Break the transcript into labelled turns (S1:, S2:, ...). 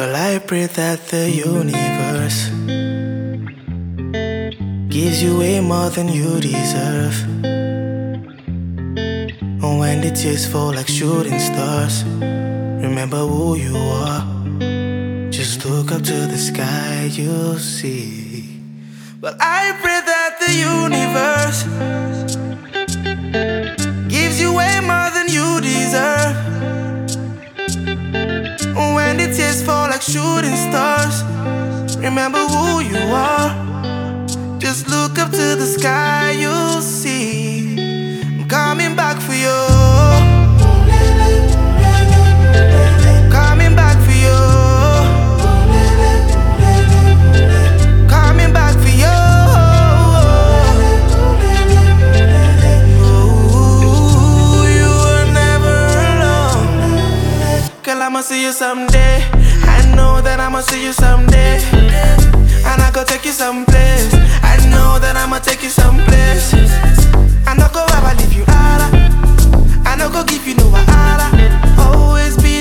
S1: Well, I pray that the universe gives you way more than you deserve. And when the tears fall like shooting stars, remember who you are. Just look up to the sky, you'll see. Well, I pray that the universe gives you way more than you deserve. When the tears fall like shooting stars, remember who you are. Just look up to the sky, you'll see. I'm coming back for you. Coming back for you. Coming back for you. Ooh, you were never alone. Girl, I'ma see you someday. I know that I'ma see you someday. And I go take you someplace. I know that I'ma take you someplace. I no go ever leave you out. I no go give you no wahala. Always be